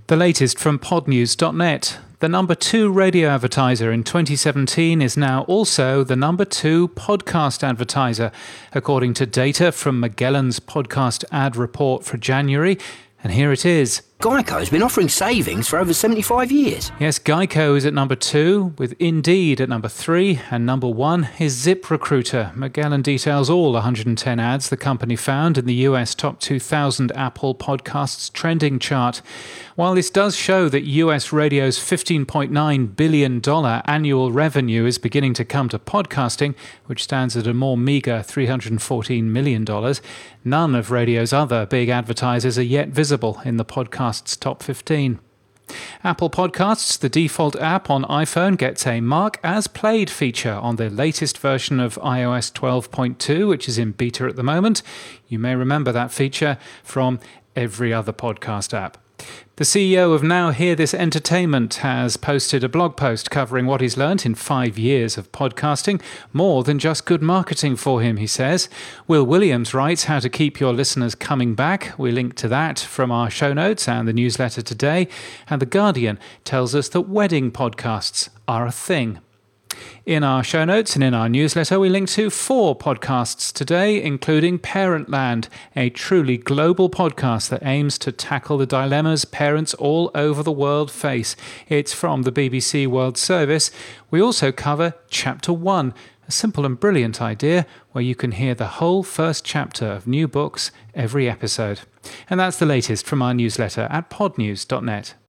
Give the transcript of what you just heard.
The latest from podnews.net. The number 2 radio advertiser in 2017 is now also the number 2 podcast advertiser, according to data from Magellan's podcast ad report for January. And here it is. Geico has been offering savings for over 75 years. Yes, Geico is at number 2, with Indeed at number 3, and number 1 is ZipRecruiter. Magellan details all 110 ads the company found in the US Top 2000 Apple Podcasts trending chart. While this does show that US radio's $15.9 billion annual revenue is beginning to come to podcasting, which stands at a more meagre $314 million, none of radio's other big advertisers are yet visible in the podcast's top 15. Apple Podcasts, the default app on iPhone, gets a Mark as Played feature on the latest version of iOS 12.2, which is in beta at the moment. You may remember that feature from every other podcast app. The CEO of Now Hear This Entertainment has posted a blog post covering what he's learnt in 5 years of podcasting. More than just good marketing for him, he says. Will Williams writes how to keep your listeners coming back. We link to that from our show notes and the newsletter today. And The Guardian tells us that wedding podcasts are a thing. In our show notes and in our newsletter, we link to 4 podcasts today, including Parentland, a truly global podcast that aims to tackle the dilemmas parents all over the world face. It's from the BBC World Service. We also cover Chapter 1, a simple and brilliant idea where you can hear the whole first chapter of new books every episode. And that's the latest from our newsletter at podnews.net.